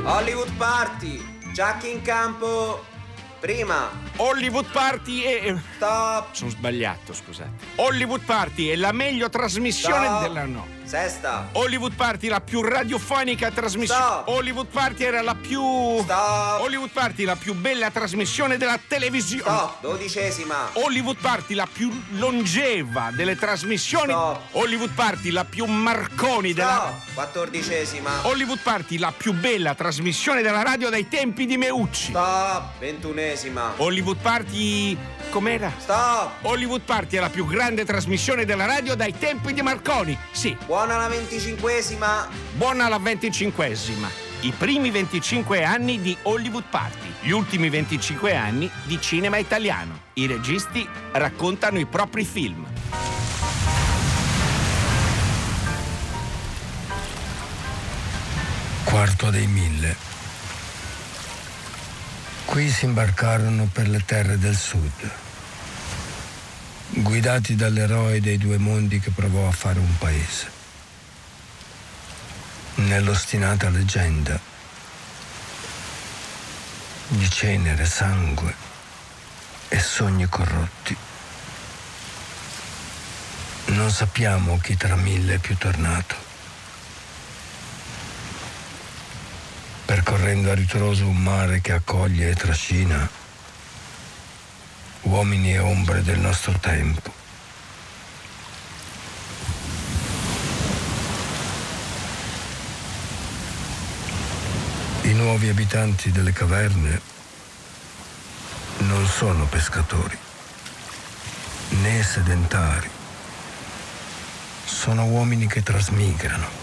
Hollywood Party, Giacchi in campo. Prima. Hollywood Party è... Stop. Sono sbagliato, scusate. Hollywood Party è la meglio trasmissione Stop. della... No. Sesta. Hollywood Party, la più radiofonica trasmissione. Stop. Hollywood Party era la più... Stop. Hollywood Party, la più bella trasmissione della televisione. Stop. 12ª. Hollywood Party, la più longeva delle trasmissioni. Stop. Hollywood Party, la più Marconi della... Stop. 14ª. Hollywood Party, la più bella trasmissione della radio dai tempi di Meucci. Stop. 21ª. Hollywood Party... com'era? Stop. Hollywood Party è la più grande trasmissione della radio dai tempi di Marconi. Sì. Buona la 25ª. Buona la 25esima. I primi 25 anni di Hollywood Party. Gli ultimi 25 anni di cinema italiano. I registi raccontano i propri film. Quarto dei 1000. Qui si imbarcarono per le terre del sud, guidati dall'eroe dei due mondi che provò a fare un paese. Nell'ostinata leggenda di cenere, sangue e sogni corrotti, non sappiamo chi tra 1000 è più tornato. Percorrendo a ritroso un mare che accoglie e trascina uomini e ombre del nostro tempo. I nuovi abitanti delle caverne non sono pescatori, né sedentari. Sono uomini che trasmigrano.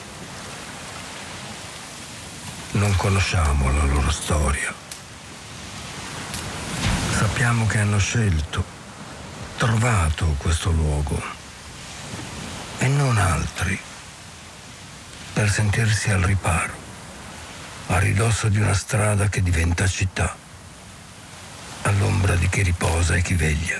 Non conosciamo la loro storia. Sappiamo che hanno scelto, trovato questo luogo e non altri, per sentirsi al riparo, a ridosso di una strada che diventa città, all'ombra di chi riposa e chi veglia.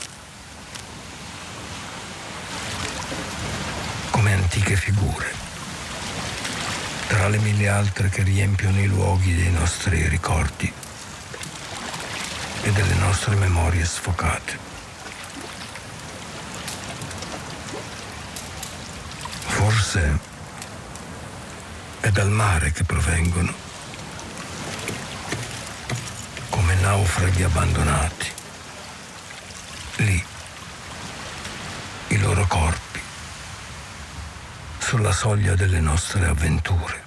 Come antiche figure, tra le 1000 altre che riempiono i luoghi dei nostri ricordi e delle nostre memorie sfocate. Forse è dal mare che provengono, come naufraghi abbandonati. Lì, i loro corpi, sulla soglia delle nostre avventure.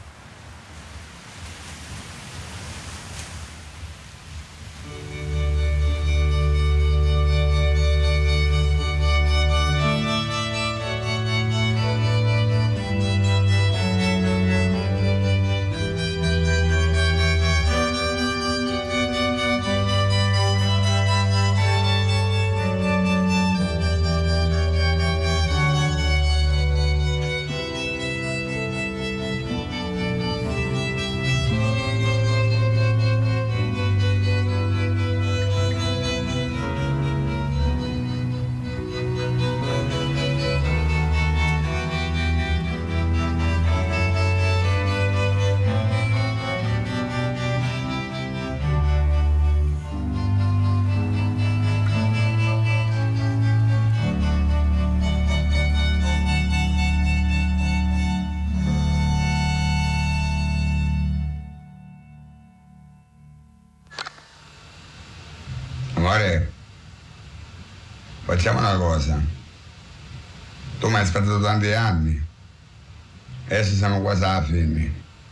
Amore, facciamo una cosa. Tu mi hai aspettato tanti anni. Adesso siamo quasi alla fine.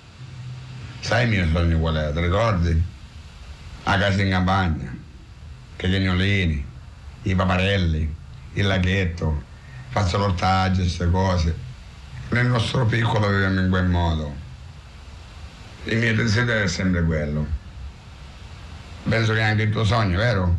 Sai il mio sogno qual è? Ti ricordi? La casa in campagna, che i cagnolini, i paparelli, il laghetto, faccio l'ortaggio, queste cose. Nel nostro piccolo viviamo in quel modo. Il mio desiderio è sempre quello. Penso che è anche il tuo sogno, vero?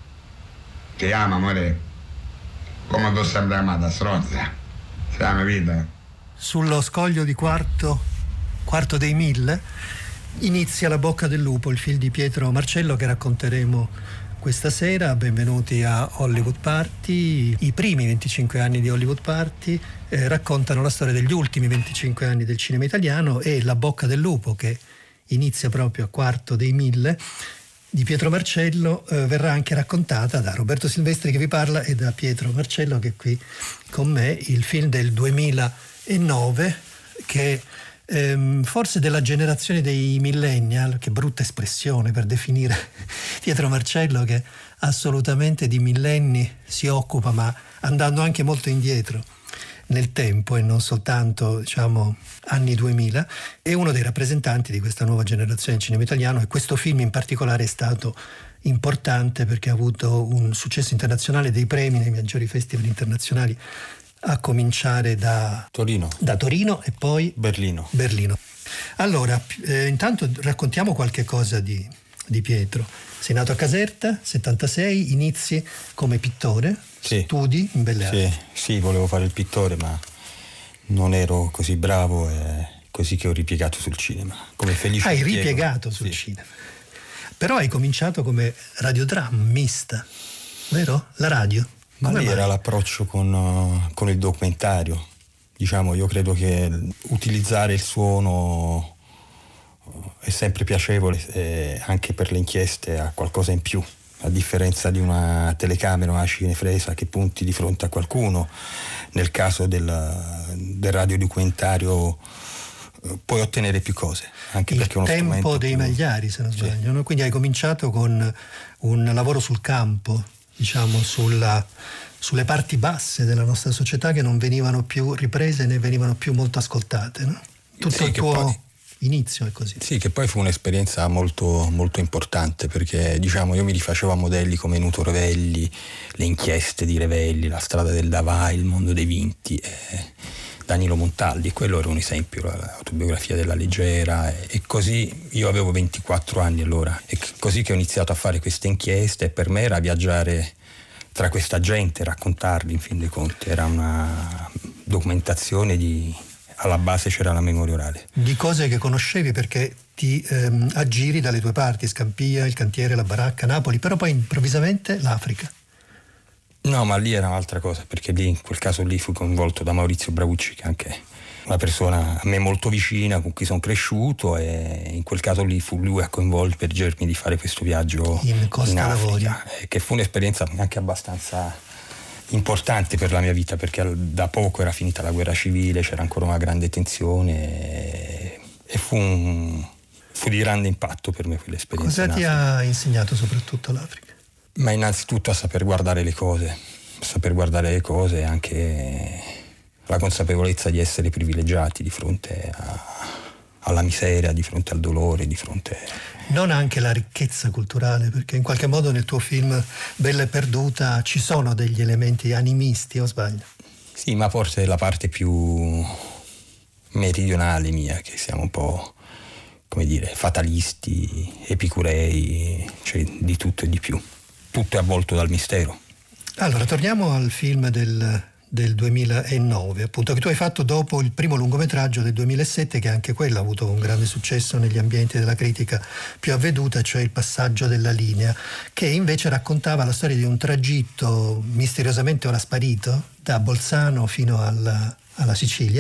Ti amo, amore, come tu sempre amata, stronza. Sei la mia vita. Sullo scoglio di quarto dei 1000, inizia La bocca del lupo, il film di Pietro Marcello che racconteremo questa sera. Benvenuti a Hollywood Party. I primi 25 anni di Hollywood Party raccontano la storia degli ultimi 25 anni del cinema italiano, e La bocca del lupo, che inizia proprio a Quarto dei 1000, di Pietro Marcello, verrà anche raccontata da Roberto Silvestri che vi parla e da Pietro Marcello che è qui con me, il film del 2009 che forse della generazione dei millennial, che brutta espressione per definire Pietro Marcello, che assolutamente di millenni si occupa, ma andando anche molto indietro nel tempo e non soltanto, diciamo, anni 2000, è uno dei rappresentanti di questa nuova generazione del cinema italiano, e questo film in particolare è stato importante perché ha avuto un successo internazionale, dei premi nei maggiori festival internazionali, a cominciare da Torino e poi Berlino. Allora, intanto raccontiamo qualche cosa di Pietro. Sei nato a Caserta, 76, inizi come pittore, sì. Studi in Belle Arti. Sì, volevo fare il pittore, ma non ero così bravo, e così che ho ripiegato sul cinema. Come Felice Hai ripiegato sul cinema. Però hai cominciato come radiodrammista, vero? La radio. Ma lì era l'approccio con il documentario. Diciamo, io credo che utilizzare il suono è sempre piacevole, anche per le inchieste ha qualcosa in più, a differenza di una telecamera o una cinepresa che punti di fronte a qualcuno. Nel caso del radiodocumentario puoi ottenere più cose, anche il perché è uno tempo strumento dei più... Magliari, se non sbaglio, no? Quindi hai cominciato con un lavoro sul campo, diciamo sulle parti basse della nostra società che non venivano più riprese né venivano più molto ascoltate, no? Tutto il tuo inizio è così. Sì, che poi fu un'esperienza molto, molto importante, perché diciamo io mi rifacevo a modelli come Nuto Revelli, le inchieste di Revelli, La strada del Davai, Il mondo dei vinti, Danilo Montaldi, e quello era un esempio, l'autobiografia della Leggera, e così io avevo 24 anni allora, e così che ho iniziato a fare queste inchieste, e per me era viaggiare tra questa gente, raccontarli, in fin dei conti era una documentazione alla base c'era la memoria orale. Di cose che conoscevi perché ti aggiri dalle tue parti, Scampia, il cantiere, la baracca, Napoli, però poi improvvisamente l'Africa. No, ma lì era un'altra cosa, perché lì, in quel caso lì, fui coinvolto da Maurizio Braucci, che è anche una persona a me molto vicina, con cui sono cresciuto, e in quel caso lì fu lui a coinvolgermi di fare questo viaggio in Africa, che fu un'esperienza anche abbastanza importante per la mia vita, perché da poco era finita la guerra civile, c'era ancora una grande tensione, e fu di grande impatto per me quell'esperienza. Cosa ti ha insegnato soprattutto l'Africa? Ma innanzitutto a saper guardare le cose e anche la consapevolezza di essere privilegiati di fronte alla miseria, di fronte al dolore, di fronte... Non anche la ricchezza culturale, perché in qualche modo nel tuo film Bella e Perduta ci sono degli elementi animisti, o sbaglio? Sì, ma forse è la parte più meridionale mia, che siamo un po', come dire, fatalisti, epicurei, cioè di tutto e di più. Tutto è avvolto dal mistero. Allora, torniamo al film del 2009, appunto, che tu hai fatto dopo il primo lungometraggio del 2007, che anche quello ha avuto un grande successo negli ambienti della critica più avveduta, cioè Il passaggio della linea, che invece raccontava la storia di un tragitto misteriosamente ora sparito da Bolzano fino alla Sicilia,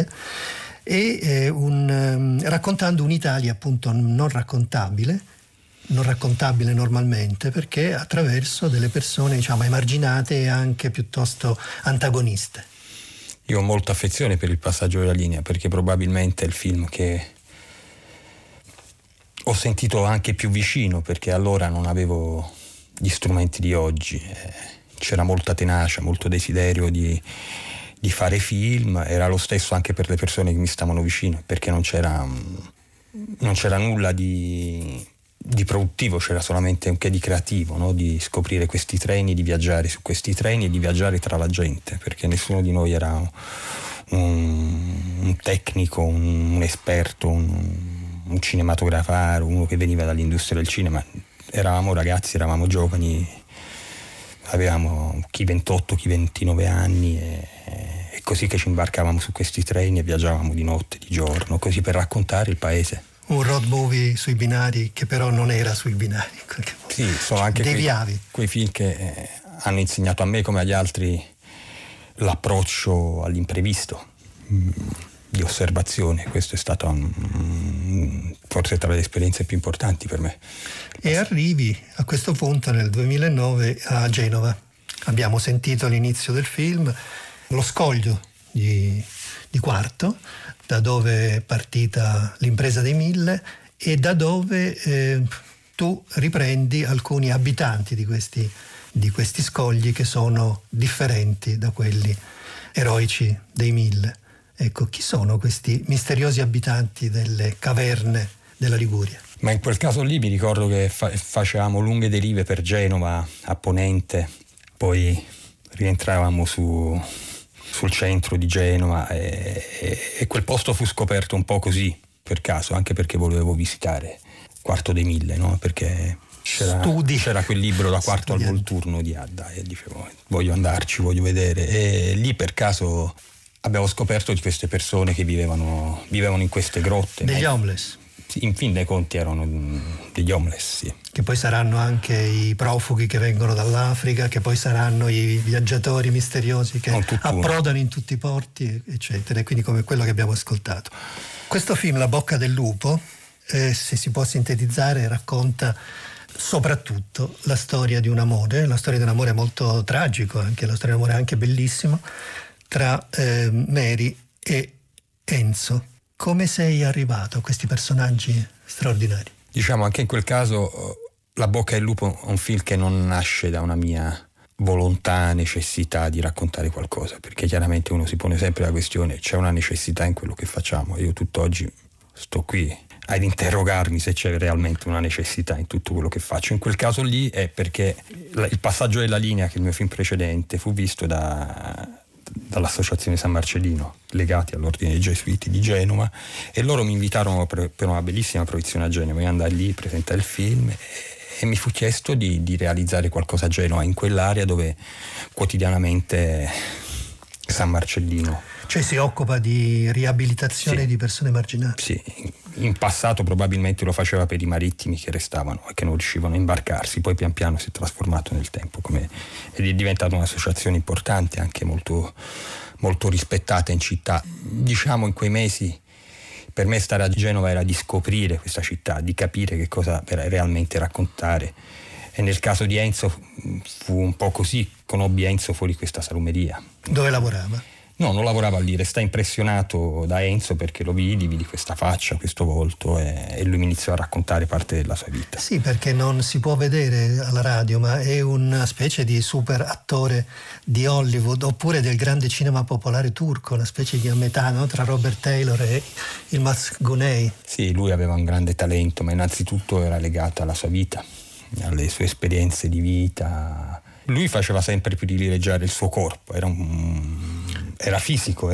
e raccontando un'Italia appunto non raccontabile normalmente, perché attraverso delle persone, diciamo, emarginate e anche piuttosto antagoniste. Io ho molta affezione per Il passaggio della linea, perché probabilmente è il film che ho sentito anche più vicino, perché allora non avevo gli strumenti di oggi, c'era molta tenacia, molto desiderio di fare film, era lo stesso anche per le persone che mi stavano vicino, perché non c'era nulla di produttivo, c'era solamente un che di creativo, no? Di scoprire questi treni, di viaggiare su questi treni e di viaggiare tra la gente, perché nessuno di noi era un tecnico, un esperto, un cinematografaro, uno che veniva dall'industria del cinema. Eravamo ragazzi, eravamo giovani, avevamo chi 28, chi 29 anni, e così che ci imbarcavamo su questi treni e viaggiavamo di notte, di giorno, così per raccontare il paese. Un road movie sui binari che però non era sui binari. Sì, sono anche quei film che hanno insegnato a me come agli altri l'approccio all'imprevisto, di osservazione. Questo è stato forse tra le esperienze più importanti per me. E arrivi a questo punto nel 2009 a Genova. Abbiamo sentito l'inizio del film, lo scoglio di Quarto, da dove è partita l'impresa dei 1000 e da dove tu riprendi alcuni abitanti di questi scogli che sono differenti da quelli eroici dei 1000. Ecco, chi sono questi misteriosi abitanti delle caverne della Liguria? Ma in quel caso lì mi ricordo che facevamo lunghe derive per Genova, a ponente, poi rientravamo sul centro di Genova e quel posto fu scoperto un po' così, per caso, anche perché volevo visitare Quarto dei 1000, no? Perché c'era quel libro Da Quarto al Volturno di Adda e dicevo voglio andarci, voglio vedere, e lì per caso abbiamo scoperto di queste persone che vivevano in queste grotte. Degli homeless. In fin dei conti erano degli homeless, sì. Che poi saranno anche i profughi che vengono dall'Africa, che poi saranno i viaggiatori misteriosi che approdano in tutti i porti, eccetera, e quindi come quello che abbiamo ascoltato. Questo film, La bocca del lupo, se si può sintetizzare, racconta soprattutto la storia di un amore molto tragico, anche la storia di un amore anche bellissimo, tra Mary e Enzo. Come sei arrivato a questi personaggi straordinari? Diciamo, anche in quel caso La bocca del lupo è un film che non nasce da una mia volontà, necessità di raccontare qualcosa, perché chiaramente uno si pone sempre la questione: c'è una necessità in quello che facciamo? Io tutt'oggi sto qui ad interrogarmi se c'è realmente una necessità in tutto quello che faccio. In quel caso lì è perché il passaggio della linea, che è il mio film precedente, fu visto dall'Associazione San Marcellino, legati all'Ordine dei Gesuiti di Genova, e loro mi invitarono per una bellissima proiezione a Genova. Io andai lì, presentai il film e mi fu chiesto di realizzare qualcosa a Genova, in quell'area dove quotidianamente San Marcellino, cioè si occupa di riabilitazione di persone marginali. Sì, in passato probabilmente lo faceva per i marittimi che restavano e che non riuscivano a imbarcarsi, poi pian piano si è trasformato nel tempo ed è diventata un'associazione importante, anche molto, molto rispettata in città. Diciamo, in quei mesi per me stare a Genova era di scoprire questa città, di capire che cosa realmente raccontare, e nel caso di Enzo fu un po' così. Conobbi Enzo fuori questa salumeria. Dove lavorava? No, non lavorava lì, restai impressionato da Enzo perché lo vidi questa faccia, questo volto, e lui mi iniziò a raccontare parte della sua vita. Sì, perché non si può vedere alla radio, ma è una specie di super attore di Hollywood, oppure del grande cinema popolare turco, una specie di a metà, no? Tra Robert Taylor e Yılmaz Güney. Sì, lui aveva un grande talento, ma innanzitutto era legato alla sua vita, alle sue esperienze di vita. Lui faceva sempre privilegiare il suo corpo, era fisico.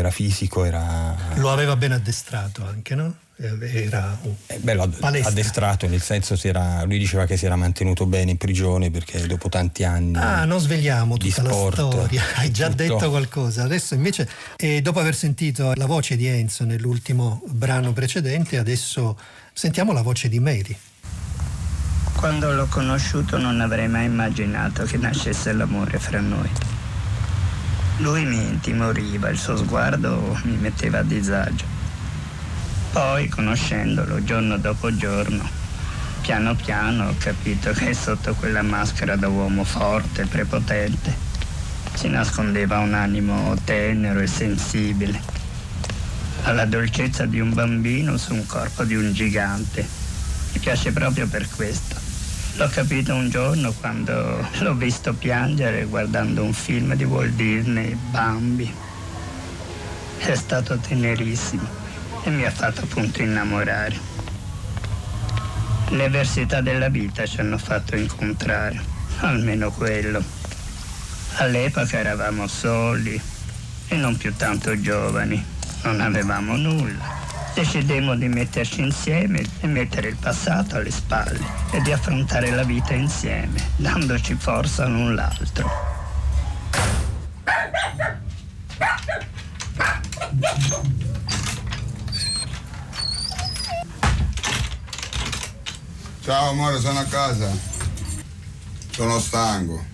Lo aveva ben addestrato anche, no? Era bello addestrato, nel senso lui diceva che si era mantenuto bene in prigione perché dopo tanti anni non svegliamo tutta sport, la storia, hai già detto qualcosa. Adesso invece, dopo aver sentito la voce di Enzo nell'ultimo brano precedente, adesso sentiamo la voce di Mary. Quando l'ho conosciuto non avrei mai immaginato che nascesse l'amore fra noi. Lui mi intimoriva, il suo sguardo mi metteva a disagio. Poi, conoscendolo giorno dopo giorno, piano piano ho capito che sotto quella maschera da uomo forte e prepotente si nascondeva un animo tenero e sensibile, alla dolcezza di un bambino su un corpo di un gigante. Mi piace proprio per questo. L'ho capito un giorno quando l'ho visto piangere guardando un film di Walt Disney, Bambi. È stato tenerissimo e mi ha fatto appunto innamorare. Le avversità della vita ci hanno fatto incontrare, almeno quello. All'epoca eravamo soli e non più tanto giovani, non avevamo nulla. Decidemmo di metterci insieme e mettere il passato alle spalle e di affrontare la vita insieme, dandoci forza l'un l'altro. Ciao amore, sono a casa. Sono stanco.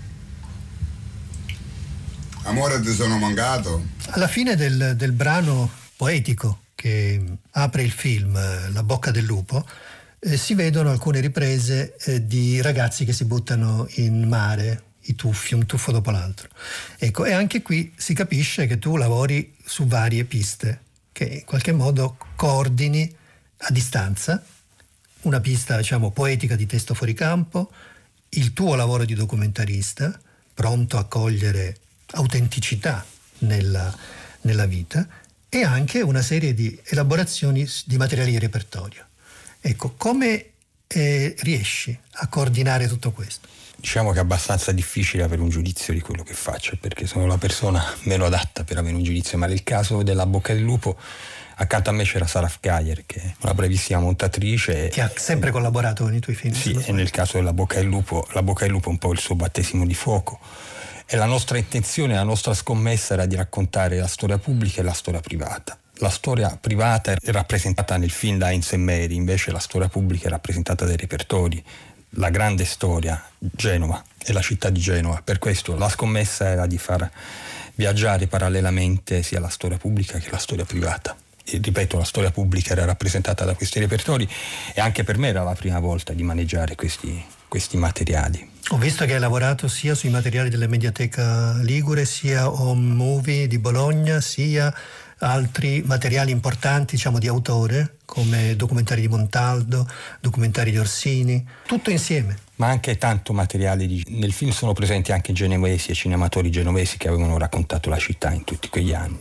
Amore, ti sono mancato? Alla fine del brano poetico che apre il film La bocca del lupo, si vedono alcune riprese di ragazzi che si buttano in mare, i tuffi, un tuffo dopo l'altro. Ecco, e anche qui si capisce che tu lavori su varie piste, che in qualche modo coordini a distanza, una pista, diciamo, poetica di testo fuori campo, il tuo lavoro di documentarista, pronto a cogliere autenticità nella vita, e anche una serie di elaborazioni di materiali di repertorio. Ecco, come riesci a coordinare tutto questo? Diciamo che è abbastanza difficile avere un giudizio di quello che faccio, perché sono la persona meno adatta per avere un giudizio, ma nel caso della Bocca del Lupo accanto a me c'era Saraf Gayer, che è una bravissima montatrice. Che ha sempre collaborato con i tuoi film. Sì, e nel caso della Bocca del Lupo, la Bocca del Lupo è un po' il suo battesimo di fuoco. E la nostra intenzione, la nostra scommessa era di raccontare la storia pubblica e la storia privata. La storia privata è rappresentata nel film da Heinz e Mary, invece la storia pubblica è rappresentata dai repertori. La grande storia, Genova e la città di Genova. Per questo la scommessa era di far viaggiare parallelamente sia la storia pubblica che la storia privata. E ripeto, la storia pubblica era rappresentata da questi repertori e anche per me era la prima volta di maneggiare questi materiali. Ho visto che hai lavorato sia sui materiali della Mediateca Ligure, sia Home Movie di Bologna, sia altri materiali importanti, diciamo, di autore, come documentari di Montaldo, documentari di Orsini, tutto insieme. Ma anche tanto materiale nel film sono presenti anche genovesi e cinematori genovesi che avevano raccontato la città in tutti quegli anni.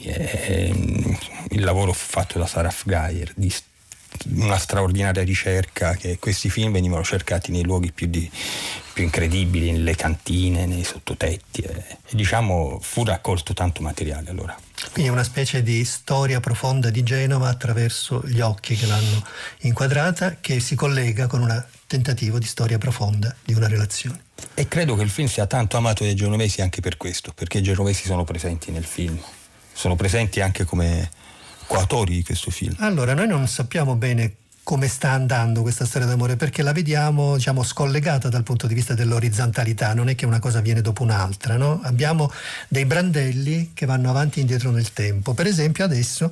Il lavoro fu fatto da Saraf Gayer, di una straordinaria ricerca, che questi film venivano cercati nei luoghi più incredibili, nelle cantine, nei sottotetti, e diciamo fu raccolto tanto materiale allora. Quindi una specie di storia profonda di Genova attraverso gli occhi che l'hanno inquadrata, che si collega con un tentativo di storia profonda di una relazione. E credo che il film sia tanto amato dai genovesi anche per questo, perché i genovesi sono presenti nel film, sono presenti anche come coautori di questo film. Allora, noi non sappiamo bene come sta andando questa storia d'amore, perché la vediamo, diciamo, scollegata dal punto di vista dell'orizzontalità, non è che una cosa viene dopo un'altra, no? Abbiamo dei brandelli che vanno avanti e indietro nel tempo. Per esempio adesso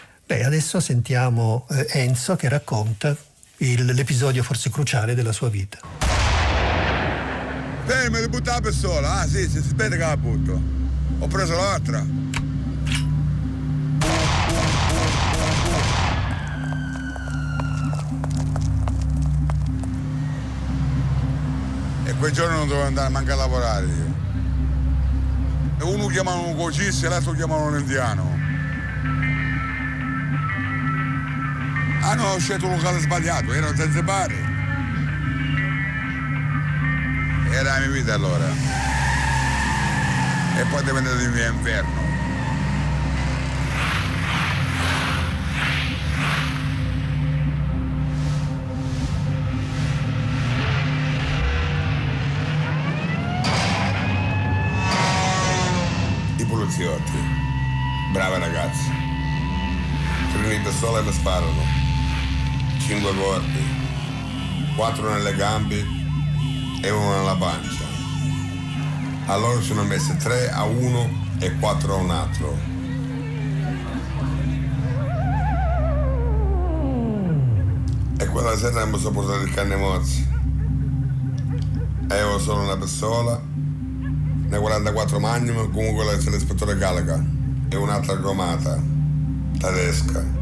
sentiamo Enzo che racconta l'episodio forse cruciale della sua vita. Mi devi buttare la pistola? Ah sì, si aspetta che la butto. Ho preso l'altra. E quel giorno non dovevo andare manco a lavorare io. E uno chiamavano un cocista e l'altro chiamavano un indiano. Ah no, ho scelto un locale sbagliato, era senza bare. Era la mia vita allora. E poi è diventato il mio inferno. I poliziotti, bravi ragazzi. 3 di pistola e mi sparano. 5 corpi, 4 nelle gambe e 1 nella pancia. Allora sono messe 3 a uno e 4 a un altro. E quella sera mi sono portato il canne mozzi. E avevo solo una pistola, ne 44 Magnum come quella dell'ispettore Gallagher e un'altra gomata tedesca.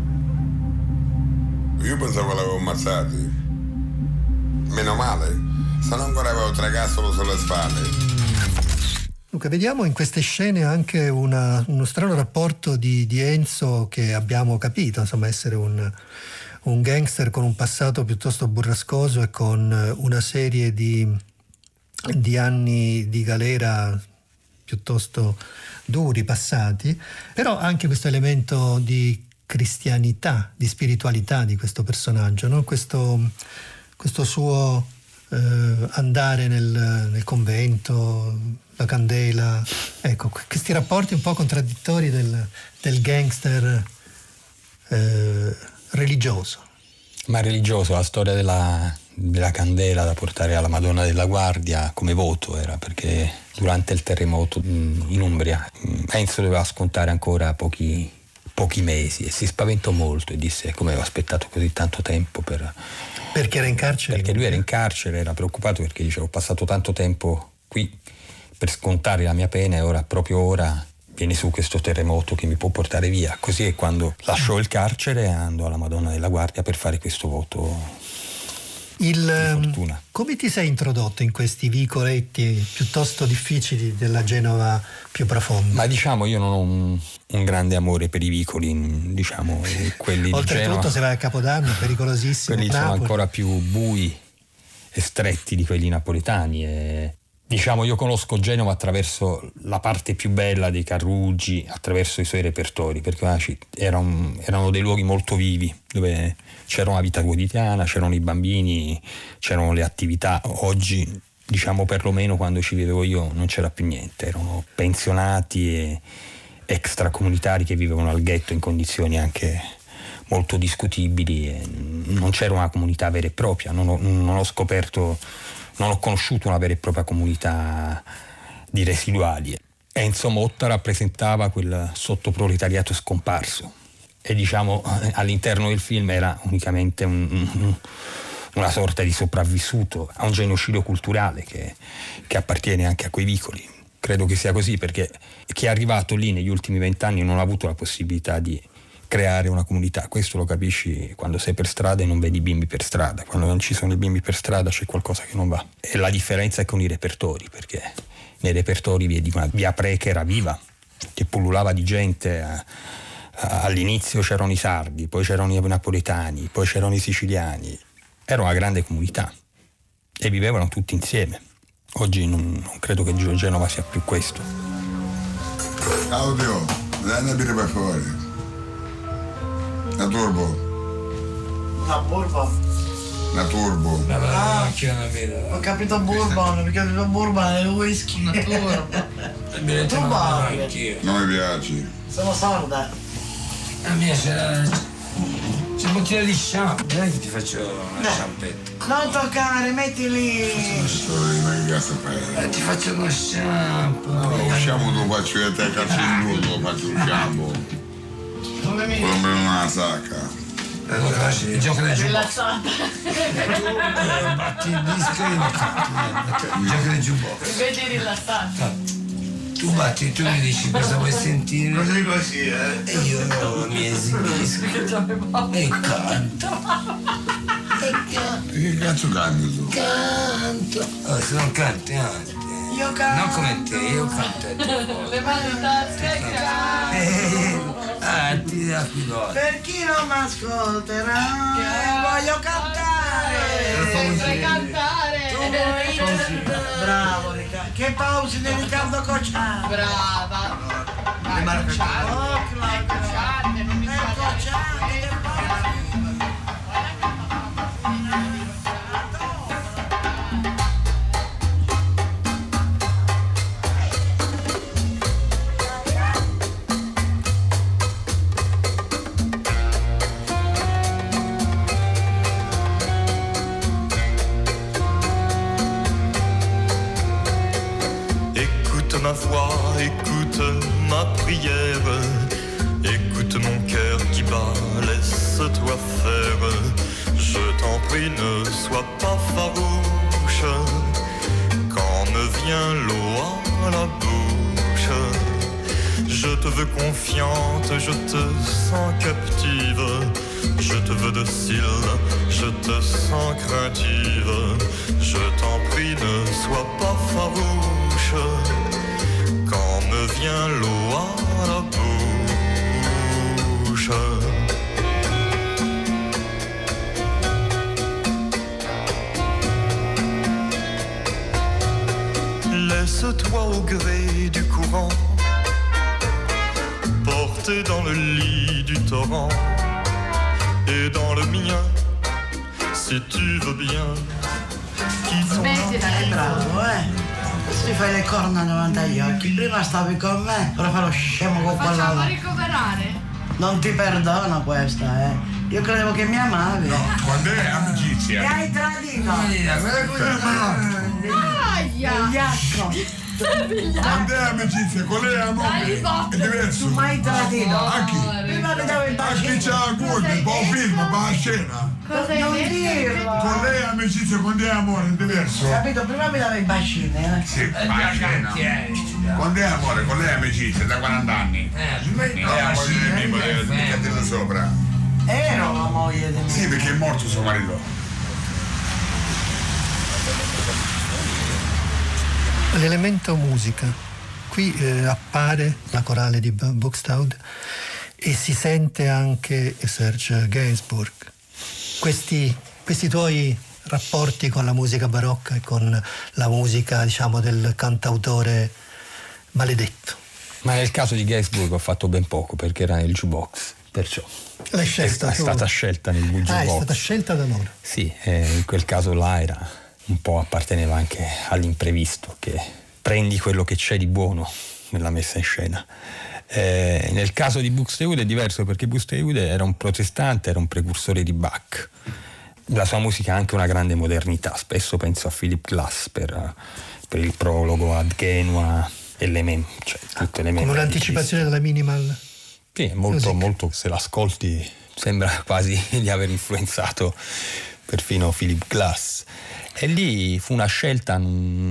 Io pensavo che l'avevo ammazzati. Meno male, se no ancora avevo 3 cassole sulle spalle. Luca, vediamo in queste scene anche uno strano rapporto di Enzo, che abbiamo capito, insomma, essere un gangster con un passato piuttosto burrascoso e con una serie di anni di galera piuttosto duri passati, però anche questo elemento di cristianità, di spiritualità di questo personaggio, no? Questo suo andare nel convento, la candela, ecco, questi rapporti un po' contraddittori del gangster religioso. Ma religioso, la storia della candela da portare alla Madonna della Guardia come voto era, perché durante il terremoto in Umbria Enzo doveva scontare ancora pochi pochi mesi e si spaventò molto e disse come avevo aspettato così tanto tempo perché era in carcere? Perché lui era in carcere, era preoccupato perché diceva ho passato tanto tempo qui per scontare la mia pena e proprio ora viene su questo terremoto che mi può portare via. Così è quando lasciò il carcere e andò alla Madonna della Guardia per fare questo voto di fortuna. Come ti sei introdotto in questi vicoletti piuttosto difficili della Genova più profonda? Ma diciamo io non ho un grande amore per i vicoli, diciamo, quelli di Genova. Oltretutto se vai a Capodanno, pericolosissimo. Quelli Napoli. sono ancora più bui e stretti di quelli napoletani e diciamo io conosco Genova attraverso la parte più bella dei Carruggi, attraverso i suoi repertori, perché erano dei luoghi molto vivi dove c'era una vita quotidiana, c'erano i bambini, c'erano le attività. Oggi diciamo perlomeno quando ci vivevo io non c'era più niente, erano pensionati e extracomunitari che vivevano al ghetto in condizioni anche molto discutibili e non c'era una comunità vera e propria, non ho conosciuto una vera e propria comunità di residuali e insomma Otta rappresentava quel sottoproletariato scomparso e diciamo all'interno del film era unicamente una sorta di sopravvissuto a un genocidio culturale che appartiene anche a quei vicoli. Credo che sia così perché chi è arrivato lì negli ultimi 20 anni non ha avuto la possibilità di creare una comunità. Questo lo capisci quando sei per strada e non vedi i bimbi per strada. Quando non ci sono i bimbi per strada c'è qualcosa che non va. E la differenza è con i repertori, perché nei repertori vedi una via Pre che era viva, che pullulava di gente. All'inizio c'erano i sardi, poi c'erano i napoletani, poi c'erano i siciliani. Era una grande comunità e vivevano tutti insieme. Oggi non credo che Genova sia più questo. Claudio, dai una birra per fuori. La turbo. Una turbo? La turbo. Ho capito bourbon, perché il bourbon è il whisky. Una turbo. Non mi piaci. Sono sorda. La mia c'è un bottiglia di shampoo. Dai che ti faccio una shampetta. Non toccare, metti lì. Ti faccio uno shampoo. Lo shampoo lo faccio io a te, cazzo in due, lo faccio un shampoo. Come mi Come una sacca. Il gioco del jukebox. rilassata? Batti il disco e il gioco del jukebox. Invece rilassata. Tu batti, tu mi dici cosa vuoi sentire. Così così, E io mi esibisco. E canto. Che cazzo canti tu? Canto. Oh, sono cantante. Io canto. Non come te, io canto. Le mani in tasca e canto. Ti dà pilota. Per chi non mi ascolterà, voglio cantare. Vuoi cantare? Bravo Riccardo. Che pause di Riccardo Cocciante. Brava. Oh, Claudio. Non mi Cocciante, che pause. Ma voix, écoute ma prière, écoute mon cœur qui bat, laisse-toi faire. Je t'en prie, ne sois pas farouche, quand me vient l'eau à la bouche. Je te veux confiante, je te sens captive, je te veux docile, je te sens craintive. Je t'en prie, ne sois pas farouche, quand me vient l'eau à la bouche. Laisse-toi au gré du courant, porté dans le lit du torrent, et dans le mien, si tu veux bien. Bravo, ti fai le corna davanti agli occhi. Prima stavi con me, ora fai lo scemo con quella. Facciamo ricoverare? Non ti perdono questa, Io credevo che mi amavi. Quando è amicizia? Mi hai tradito. Aia! Vigliacco. Quando è amicizia, con lei è amore, è diverso. Tu mai tradito? A chi? Prima mi davo il A bacino. chi c'ha la curva, un po' film, va a scena. Non dirlo. Con lei è amicizia, con te è amore, è diverso. Capito? Prima mi dava il bacino, Sì, va a scena. Con te è amore, con lei è amicizia, da 40 anni. Lei è la moglie del mio, deve dirlo sopra. Ero la moglie del mio. Sì, perché è morto suo marito. L'elemento musica. Qui appare la corale di Buxtehude e si sente anche Serge Gainsbourg. Questi tuoi rapporti con la musica barocca e con la musica, diciamo, del cantautore maledetto. Ma nel caso di Gainsbourg ho fatto ben poco perché era nel jukebox, perciò L'hai scelta è stata scelta nel jukebox. Ah, è stata scelta da loro. Sì, in quel caso là era un po' apparteneva anche all'imprevisto, che prendi quello che c'è di buono nella messa in scena. Nel caso di Buxtehude è diverso perché Buxtehude era un protestante, era un precursore di Bach. La sua musica ha anche una grande modernità, spesso penso a Philip Glass per il prologo, ad Genua, cioè tutte le come un'anticipazione della minimal. Sì, è molto, se l'ascolti sembra quasi di aver influenzato perfino Philip Glass. E lì fu una scelta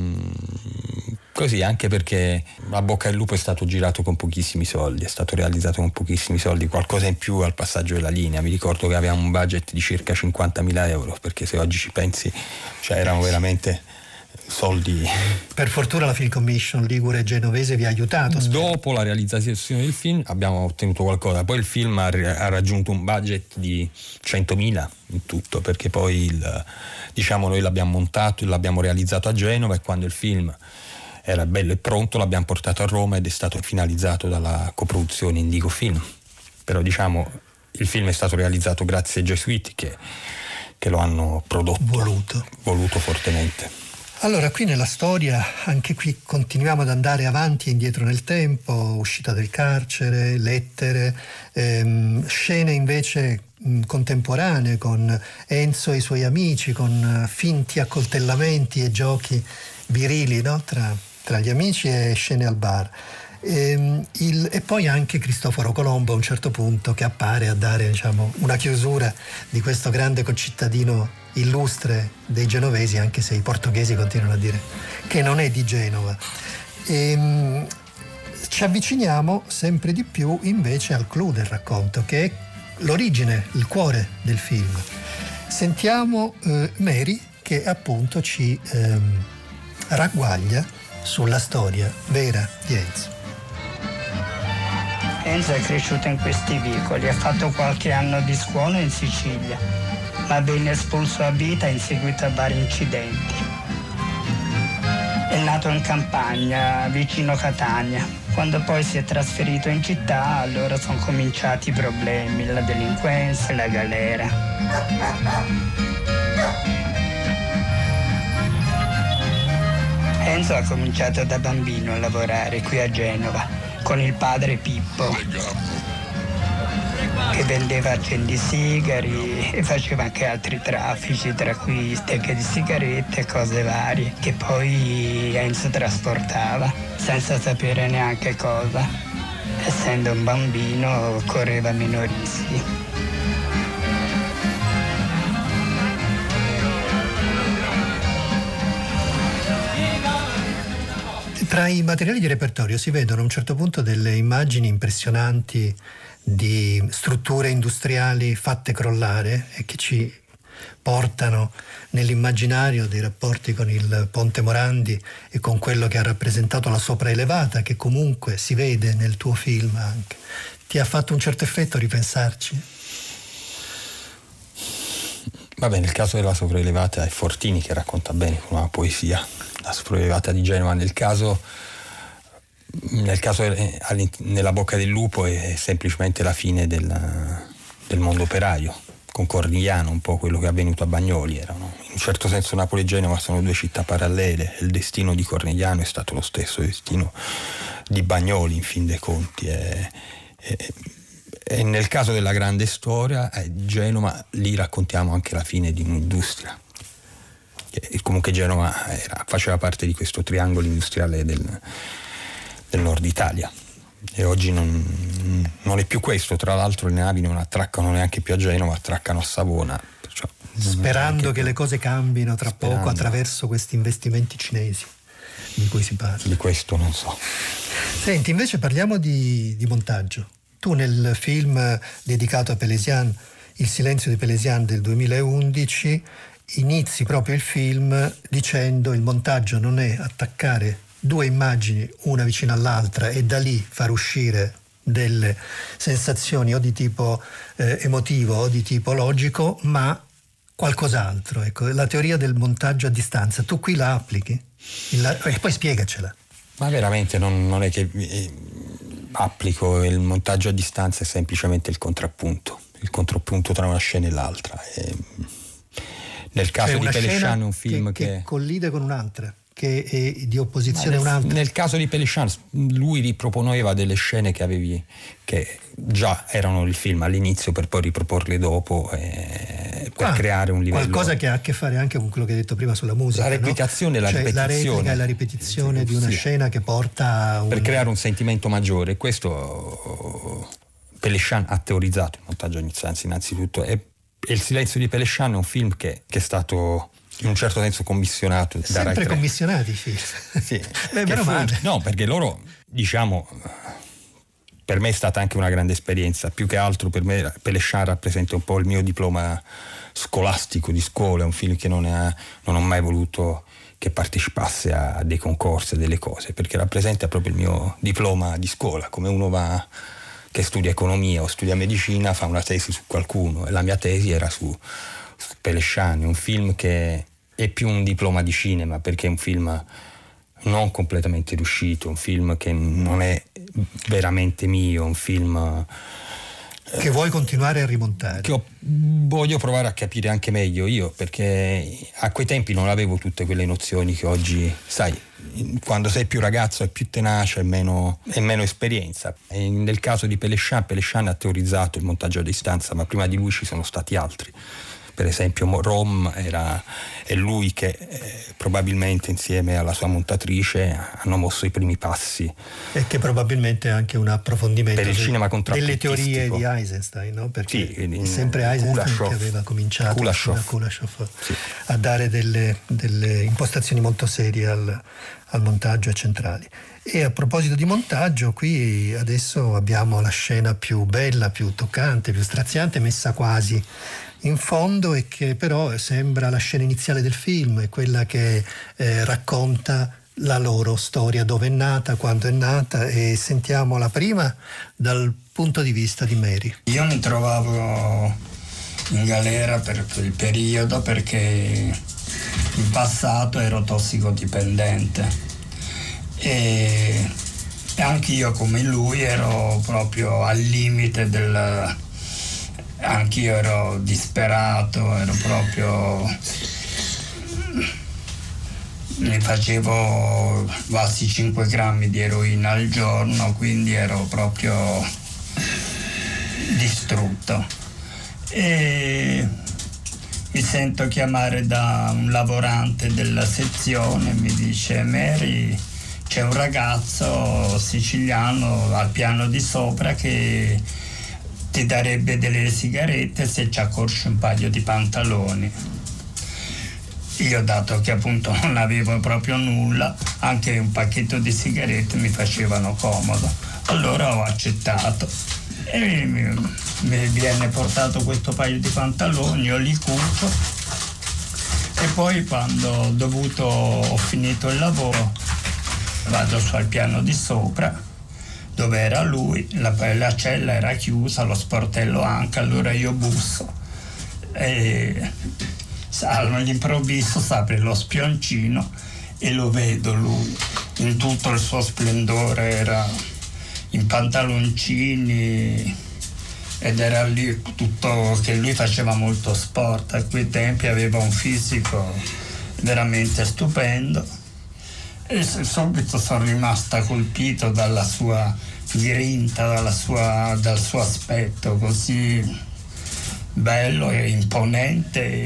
così, anche perché La Bocca del Lupo è stato girato con pochissimi soldi, è stato realizzato con pochissimi soldi, qualcosa in più al passaggio della linea. Mi ricordo che avevamo un budget di circa 50.000 euro, perché se oggi ci pensi, cioè erano veramente soldi. Per fortuna la Film Commission ligure e genovese vi ha aiutato. Dopo la realizzazione del film abbiamo ottenuto qualcosa, poi il film ha raggiunto un budget di 100.000 in tutto, perché poi noi l'abbiamo montato, l'abbiamo realizzato a Genova e quando il film era bello e pronto l'abbiamo portato a Roma ed è stato finalizzato dalla coproduzione Indigo Film. Però il film è stato realizzato grazie ai gesuiti che lo hanno prodotto, voluto fortemente. Allora, qui nella storia, anche qui continuiamo ad andare avanti e indietro nel tempo, uscita del carcere, lettere, scene invece contemporanee con Enzo e i suoi amici, con finti accoltellamenti e giochi virili, no? tra gli amici e scene al bar. E poi anche Cristoforo Colombo a un certo punto che appare a dare, diciamo, una chiusura di questo grande concittadino illustre dei genovesi, anche se i portoghesi continuano a dire che non è di Genova. Ci avviciniamo sempre di più invece al clou del racconto, che è l'origine, il cuore del film. Sentiamo Mary che appunto ci ragguaglia sulla storia vera di Enzo. Enzo è cresciuto in questi vicoli, ha fatto qualche anno di scuola in Sicilia, ma venne espulso a vita in seguito a vari incidenti. È nato in campagna, vicino Catania. Quando poi si è trasferito in città, allora sono cominciati i problemi, la delinquenza e la galera. Enzo ha cominciato da bambino a lavorare qui a Genova con il padre Pippo, che vendeva accendisigari e faceva anche altri traffici, tra cui stecche di sigarette e cose varie, che poi Enzo trasportava senza sapere neanche cosa. Essendo un bambino correva meno rischi. Tra i materiali di repertorio si vedono a un certo punto delle immagini impressionanti di strutture industriali fatte crollare e che ci portano nell'immaginario dei rapporti con il Ponte Morandi e con quello che ha rappresentato la sopraelevata, che comunque si vede nel tuo film anche. Ti ha fatto un certo effetto ripensarci? Vabbè, nel caso della sopraelevata è Fortini che racconta bene con una poesia la sopraelevata di Genova. Nel caso nella Bocca del Lupo è semplicemente la fine del mondo operaio, con Cornigliano, un po' quello che è avvenuto a Bagnoli. Erano, in un certo senso Napoli e Genova sono due città parallele, il destino di Cornigliano è stato lo stesso destino di Bagnoli in fin dei conti. E nel caso della grande storia, Genova, lì raccontiamo anche la fine di un'industria comunque Genova faceva parte di questo triangolo industriale del nord Italia, e oggi non è più questo. Tra l'altro le navi non attraccano neanche più a Genova, attraccano a Savona, sperando che le cose cambino tra poco attraverso questi investimenti cinesi di cui si parla. Di questo non so. Senti, invece parliamo di montaggio. Tu nel film dedicato a Pelesian, Il silenzio di Pelesian del 2011, inizi proprio il film dicendo: il montaggio non è attaccare due immagini una vicino all'altra e da lì far uscire delle sensazioni o di tipo emotivo o di tipo logico, ma qualcos'altro. Ecco, la teoria del montaggio a distanza, tu qui la applichi? E poi spiegacela. Ma veramente non è che applico il montaggio a distanza, è semplicemente il contrappunto tra una scena e l'altra. Nel caso di Peleshan è un film che collide con un'altra, che è di opposizione a un'altra. Nel caso di Peleshan lui riproponeva delle scene che già erano nel film all'inizio, per poi riproporle dopo, per creare un livello. Qualcosa che ha a che fare anche con quello che hai detto prima sulla musica. La replicazione e la ripetizione. La replica e la ripetizione di una scena che porta per creare un sentimento maggiore. Questo Peleshan ha teorizzato il montaggio a distanza innanzitutto, e Il silenzio di Peleshan è un film che è stato in un certo senso commissionato da Rai 3. Sempre commissionati i film. Sì. Meno male. No, perché loro, per me è stata anche una grande esperienza. Più che altro per me Peleshan rappresenta un po' il mio diploma scolastico di scuola. È un film che non ho mai voluto che partecipasse a dei concorsi, a delle cose, perché rappresenta proprio il mio diploma di scuola, come uno che studia economia o studia medicina, fa una tesi su qualcuno, e la mia tesi era su Peleshan. È un film che è più un diploma di cinema, perché è un film non completamente riuscito, un film che non è veramente mio, un film che vuoi continuare a rimontare, che voglio provare a capire anche meglio io, perché a quei tempi non avevo tutte quelle nozioni che oggi, sai, quando sei più ragazzo è più tenacia e meno esperienza. E nel caso di Peleshan ha teorizzato il montaggio a distanza, ma prima di lui ci sono stati altri. Per esempio Rom è lui che probabilmente insieme alla sua montatrice hanno mosso i primi passi. E che probabilmente è anche un approfondimento per il cinema delle teorie di Eisenstein, no? Perché è sempre Eisenstein che aveva cominciato da Kuleshov a dare delle impostazioni molto serie al montaggio e centrali. E a proposito di montaggio, qui adesso abbiamo la scena più bella, più toccante, più straziante, messa quasi in fondo, e che però sembra la scena iniziale del film, è quella che racconta la loro storia, dove è nata, quando è nata, e sentiamo la prima dal punto di vista di Mary. Io mi trovavo in galera per quel periodo perché in passato ero tossicodipendente e anche io come lui ero proprio al limite anch'io ero disperato, ero proprio, ne facevo quasi 5 grammi di eroina al giorno, quindi ero proprio distrutto. E mi sento chiamare da un lavorante della sezione, mi dice: Mary, c'è un ragazzo siciliano al piano di sopra che ti darebbe delle sigarette se ci accorci un paio di pantaloni. Io, dato che appunto non avevo proprio nulla, anche un pacchetto di sigarette mi facevano comodo, allora ho accettato e mi viene portato questo paio di pantaloni, io li cucio e poi quando ho finito il lavoro vado su al piano di sopra dove era lui, la cella era chiusa, lo sportello anche, allora io busso e all'improvviso si apre lo spioncino e lo vedo lui in tutto il suo splendore, era in pantaloncini ed era lì tutto, che lui faceva molto sport, a quei tempi aveva un fisico veramente stupendo. E subito sono rimasta colpito dalla sua grinta, dal suo aspetto così bello e imponente,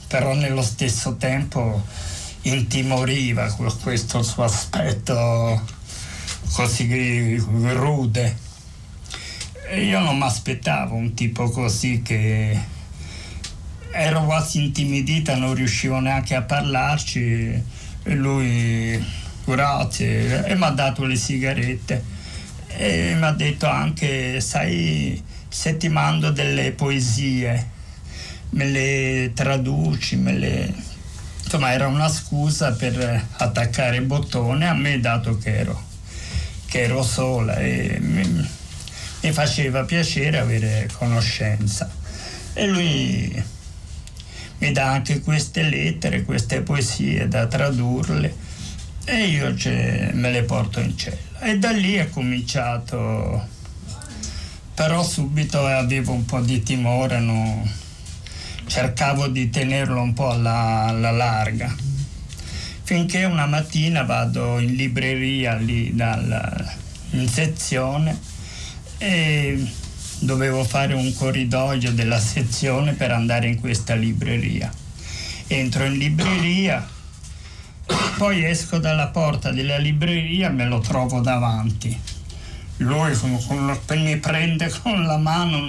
però nello stesso tempo intimoriva con questo suo aspetto così rude. E io non mi aspettavo un tipo così, che ero quasi intimidita, non riuscivo neanche a parlarci, e lui grazie, e mi ha dato le sigarette e mi ha detto anche: sai, se ti mando delle poesie me le traduci, insomma era una scusa per attaccare il bottone a me, dato che ero sola, e mi faceva piacere avere conoscenza. E lui mi dà anche queste lettere, queste poesie da tradurle, e io me le porto in cella. E da lì è cominciato, però subito avevo un po' di timore, cercavo di tenerlo un po' alla larga, finché una mattina vado in libreria lì in sezione, e dovevo fare un corridoio della sezione per andare in questa libreria. Entro in libreria, poi esco dalla porta della libreria, me lo trovo davanti. Lui mi prende con la mano,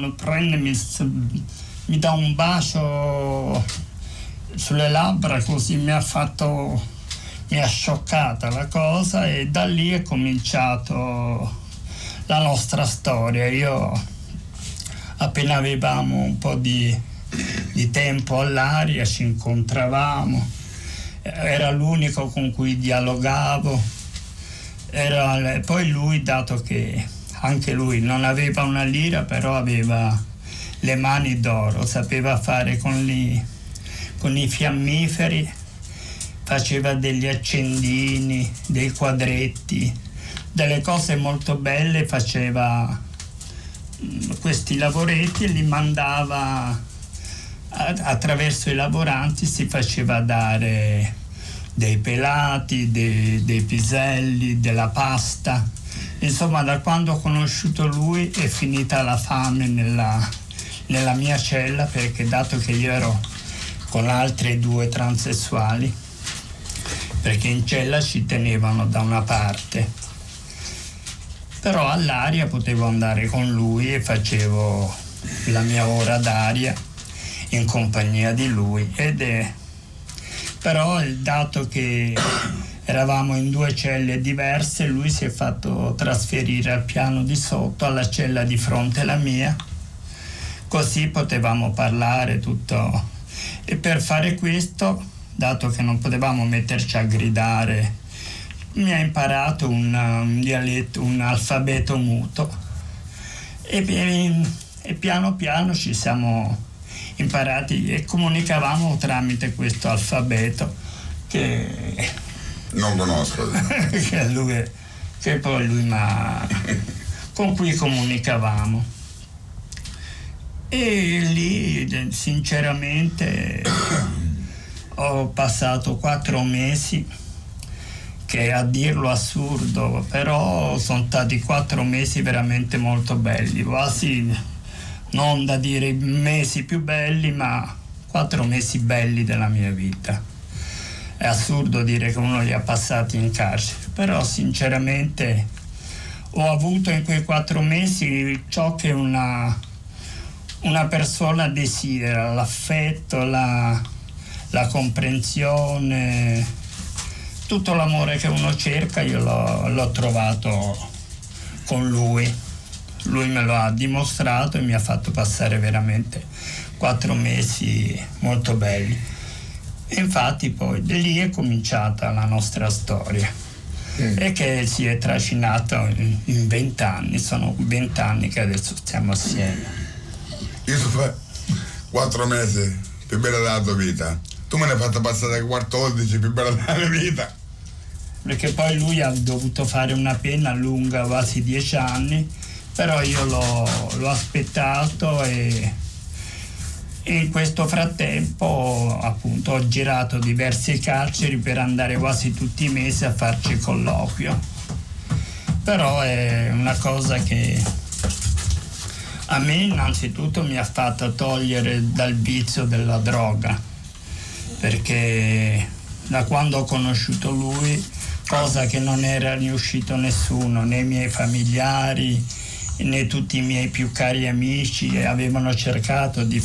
mi dà un bacio sulle labbra, così mi ha scioccata la cosa, e da lì è cominciato la nostra storia. Io, appena avevamo un po' di tempo all'aria, ci incontravamo, era l'unico con cui dialogavo. Poi lui, dato che anche lui non aveva una lira, però aveva le mani d'oro, sapeva fare con i fiammiferi, faceva degli accendini, dei quadretti, delle cose molto belle, faceva questi lavoretti e li mandava attraverso i lavoranti, si faceva dare dei pelati, dei piselli, della pasta. Insomma, da quando ho conosciuto lui è finita la fame nella mia cella, perché dato che io ero con altri 2 transessuali, perché in cella ci tenevano da una parte, però all'aria potevo andare con lui e facevo la mia ora d'aria in compagnia di lui. Però dato che eravamo in 2 celle diverse, lui si è fatto trasferire al piano di sotto, alla cella di fronte alla mia, così potevamo parlare tutto. E per fare questo, dato che non potevamo metterci a gridare, mi ha imparato un dialetto, un alfabeto muto, e piano piano ci siamo imparati e comunicavamo tramite questo alfabeto che non conosco. che poi lui con cui comunicavamo. E lì sinceramente ho passato 4 mesi, che a dirlo assurdo, però sono stati 4 mesi veramente molto belli, quasi non da dire i mesi più belli, ma 4 mesi belli della mia vita. È assurdo dire che uno li ha passati in carcere, però sinceramente ho avuto in quei 4 mesi ciò che una persona desidera: l'affetto, la comprensione, tutto l'amore che uno cerca. Io l'ho trovato con lui. Lui me lo ha dimostrato e mi ha fatto passare veramente 4 mesi molto belli. E infatti poi da lì è cominciata la nostra storia, e che si è trascinata in 20 anni. Sono 20 anni che adesso stiamo assieme. Io sono 4 mesi più bella della tua vita. Tu me ne hai fatto passare 14 più bella della mia vita. Perché poi lui ha dovuto fare una pena lunga, quasi 10 anni, però io l'ho aspettato, e in questo frattempo appunto ho girato diverse carceri per andare quasi tutti i mesi a farci colloquio. Però è una cosa che a me innanzitutto mi ha fatto togliere dal vizio della droga, perché da quando ho conosciuto lui, cosa che non era riuscito nessuno, né i miei familiari né tutti i miei più cari amici, avevano cercato di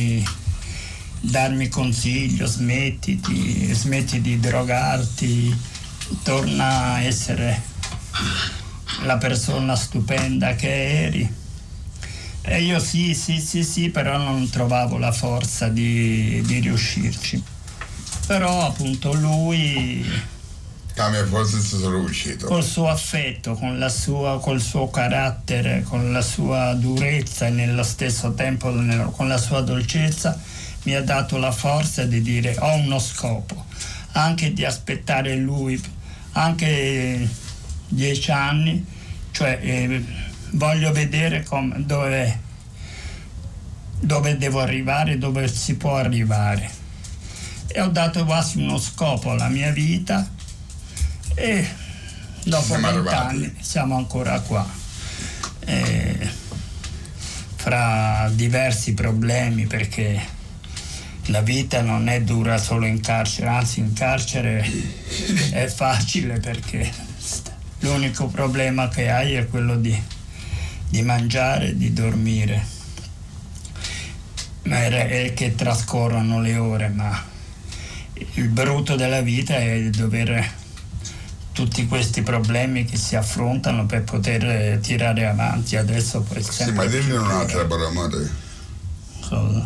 darmi consiglio: smetti di drogarti, torna a essere la persona stupenda che eri. E io sì, però non trovavo la forza di riuscirci. Però appunto lui, forse sono riuscito. Col suo affetto, col suo carattere, con la sua durezza e nello stesso tempo con la sua dolcezza, mi ha dato la forza di dire: ho uno scopo, anche di aspettare lui anche 10 anni, cioè voglio vedere dove devo arrivare, dove si può arrivare. E ho dato quasi uno scopo alla mia vita, e dopo 20 anni siamo ancora qua, fra diversi problemi, perché la vita non è dura solo in carcere, anzi in carcere è facile, perché l'unico problema che hai è quello di mangiare e di dormire, è che trascorrono le ore, ma il brutto della vita è dover tutti questi problemi che si affrontano per poter tirare avanti. Adesso poi sì, ma dimmi un'altra parola, amore. Cosa?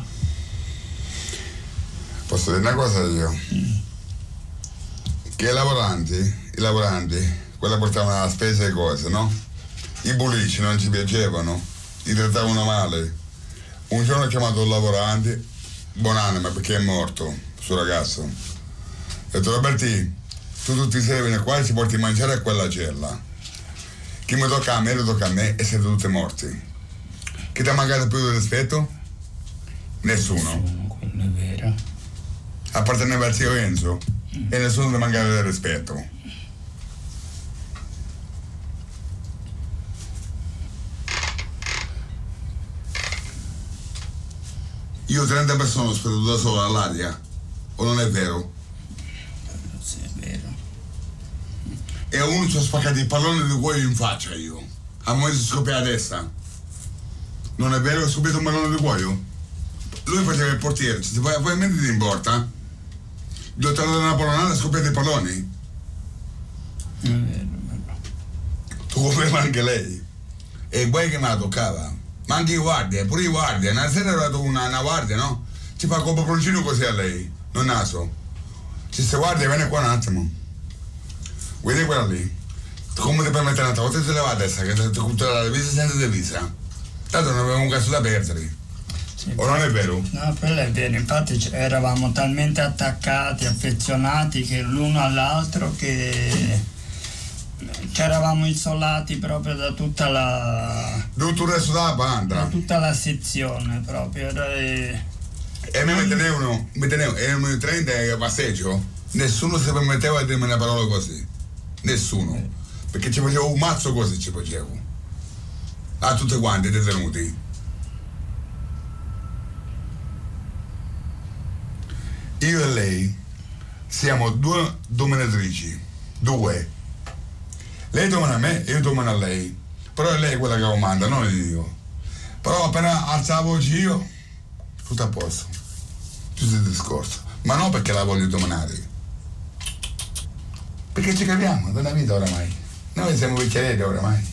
Posso dire una cosa io? Che i lavoranti, quelli portavano la spesa e cose, no? I bulici non ci piacevano, li trattavano male. Un giorno ho chiamato un lavorante, buonanima, perché è morto, suo ragazzo. Ho detto: Roberti, tu tutti i sera vieni qua e ci porti a mangiare a quella cella. Chi mi tocca a me, lo tocca a me, e siete tutti morti. Chi ti ha mancato più di rispetto? Nessuno. Quello è vero. Apparteneva al zio Enzo e nessuno ti mancava del rispetto. Io 30 persone ho sperato da solo all'aria, o non è vero? Sì, è vero. E a uno ci ho spaccato il pallone di cuoio in faccia io. A me si scoppia la testa. Non è vero che ho scoperto un pallone di cuoio? Lui faceva il portiere, poi mettiti in porta. Gli ho tirato una pallonata e scoppiato i palloni. È vero. Tu copriva anche lei. E guai che me la toccava. Ma anche i guardie, pure i guardie. Una sera è arrivata una guardia, no? Ci fa come procino così a lei, non naso. Ci se guardia, viene qua un attimo. Vedi quella lì. Come ti permette un'altra volta ti leva la testa, che ti cutta la divisa senza divisa. Tanto non aveva un cazzo da perdere. Sì, o non è vero? No, quello è vero, infatti eravamo talmente attaccati, affezionati che l'uno all'altro che eravamo isolati proprio da tutta tutto il resto della banda, da tutta la sezione proprio. E me tenevano 30 a passeggio, nessuno si permetteva di dirmi una parola così, nessuno, perché ci facevo un mazzo così, ci facevo a tutti quanti i detenuti. Io e lei siamo due dominatrici, due. Lei domina a me e io domino a lei. Però è lei quella che comanda, non io. Però appena alzavo io, tutto a posto. Tutto il discorso. Ma non perché la voglio dominare. Perché ci capiamo da una vita oramai. Noi siamo vecchieretti oramai.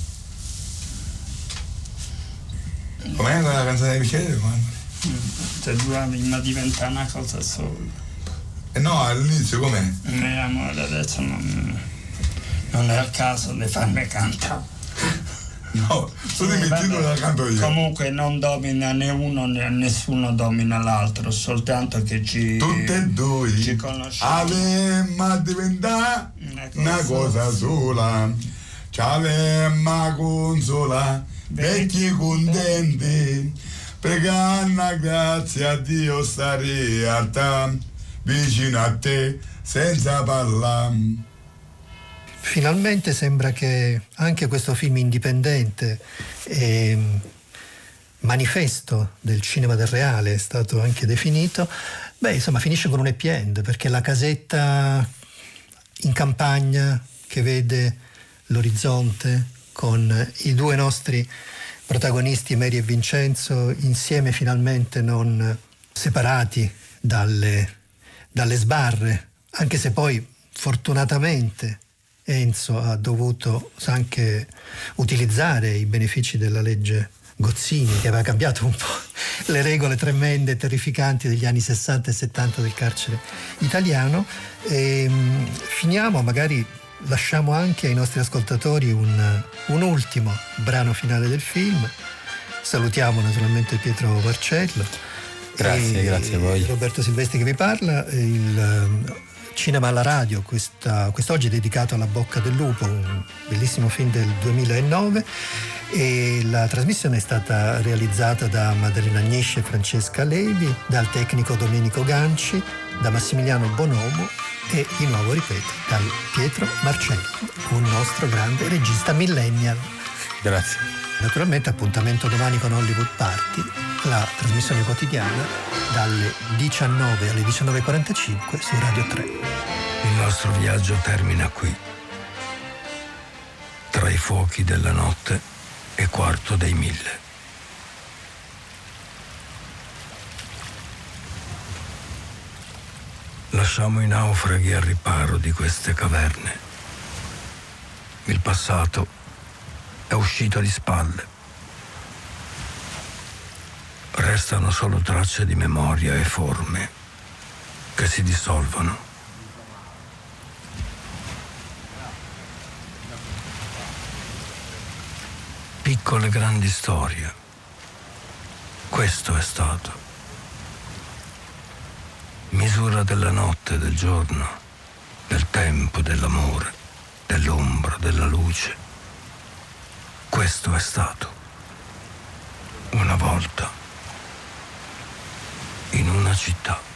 Com'è la canzone dei vecchieretti? Cioè ma diventa una cosa sola. No, all'inizio com'è? Amore, adesso non è il caso di farmi cantare. No, tu dimmi il titolo la canto io. Comunque non domina né uno né nessuno domina l'altro, soltanto che tutte e due ci conosciamo. Avemmo a diventare una cosa sola. Ci avemmo a consola, vecchi contenti, pregando grazie a Dio stare a te, vicino a te, senza parlare. Finalmente sembra che anche questo film indipendente manifesto del cinema del reale è stato anche definito, Beh, insomma, finisce con un happy end, perché la casetta in campagna che vede l'orizzonte con i due nostri protagonisti, Mary e Vincenzo, insieme finalmente, non separati dalle sbarre, anche se poi fortunatamente Enzo ha dovuto anche utilizzare i benefici della legge Gozzini, che aveva cambiato un po' le regole tremende e terrificanti degli anni 60 e 70 del carcere italiano. E finiamo, magari lasciamo anche ai nostri ascoltatori un ultimo brano finale del film. Salutiamo naturalmente Pietro Marcello. Grazie a voi. Roberto Silvestri che vi parla. Il Cinema alla radio quest'oggi è dedicato alla Bocca del Lupo, un bellissimo film del 2009, e la trasmissione è stata realizzata da Maddalena Agnesci e Francesca Levi, dal tecnico Domenico Ganci, da Massimiliano Bonomo e, di nuovo ripeto, dal Pietro Marcello, un nostro grande regista millennial. Grazie. Naturalmente appuntamento domani con Hollywood Party, la trasmissione quotidiana dalle 19 alle 19:45 su Radio 3. Il nostro viaggio termina qui, tra i fuochi della notte e quarto dei 1000. Lasciamo i naufraghi al riparo di queste caverne. Il passato è uscito di spalle. Restano solo tracce di memoria e forme che si dissolvono. Piccole grandi storie. Questo è stato. Misura della notte, del giorno, del tempo, dell'amore, dell'ombra, della luce. Questo è stato. Una volta in una città.